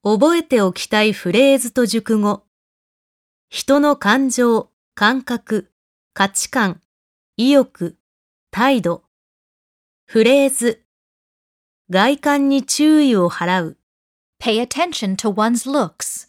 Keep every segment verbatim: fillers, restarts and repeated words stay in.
覚えておきたいフレーズと熟語。人の感情、感覚、価値観、意欲、態度。フレーズ。外観に注意を払う。 Pay attention to one's looks.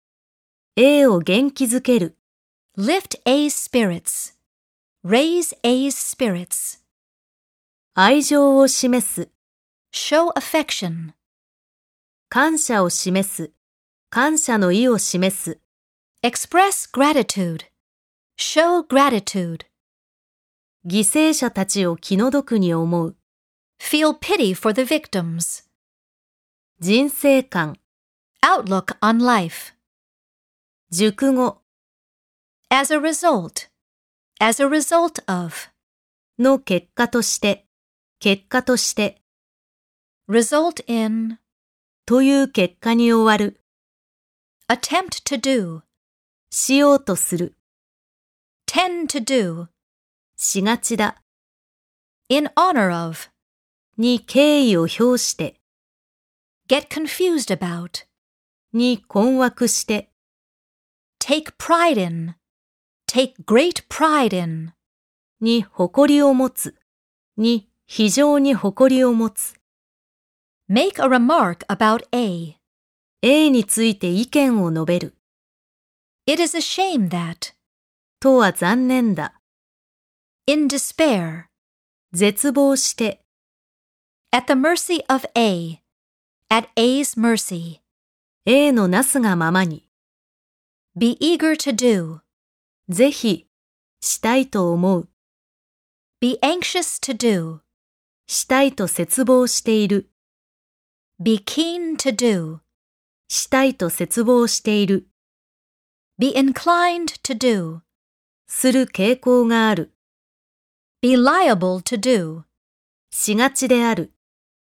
A を元気づける。 Lift A's spirits. Raise A's spirits. 愛情を示す。 Show affection. 感謝を示す。感謝の意を示す。 Express gratitude. Show gratitude. 犠牲者たちを気の毒に思う。 Feel pity for the victims. 人生観。 Outlook on life. 熟語。 As a result. As a result of. の結果として。結果として。 Result in. という結果に終わる。 Attempt to do. しようとする。 Tend to do. しがちだ。 In honor of. に敬意を表して。 Get confused about. に困惑して。 Take pride in. Take great pride in. に誇りを持つ。に非常に誇りを持つ。 Make a remark about A. A について意見を述べる。 It is a shame that. とは残念だ。 In despair. 絶望して。 At the mercy of A. At A's mercy. A のなすがままに。 Be eager to do. ぜひ、したいと思う。 Be anxious to do. したいと切望している。 Be keen to do. したいと切望している。 Be inclined to do. する傾向がある。 Be liable to do. しがちである。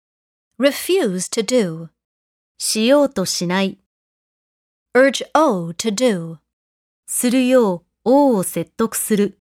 Refuse to do. しようとしない。 Urge O to do. するよう O を説得する。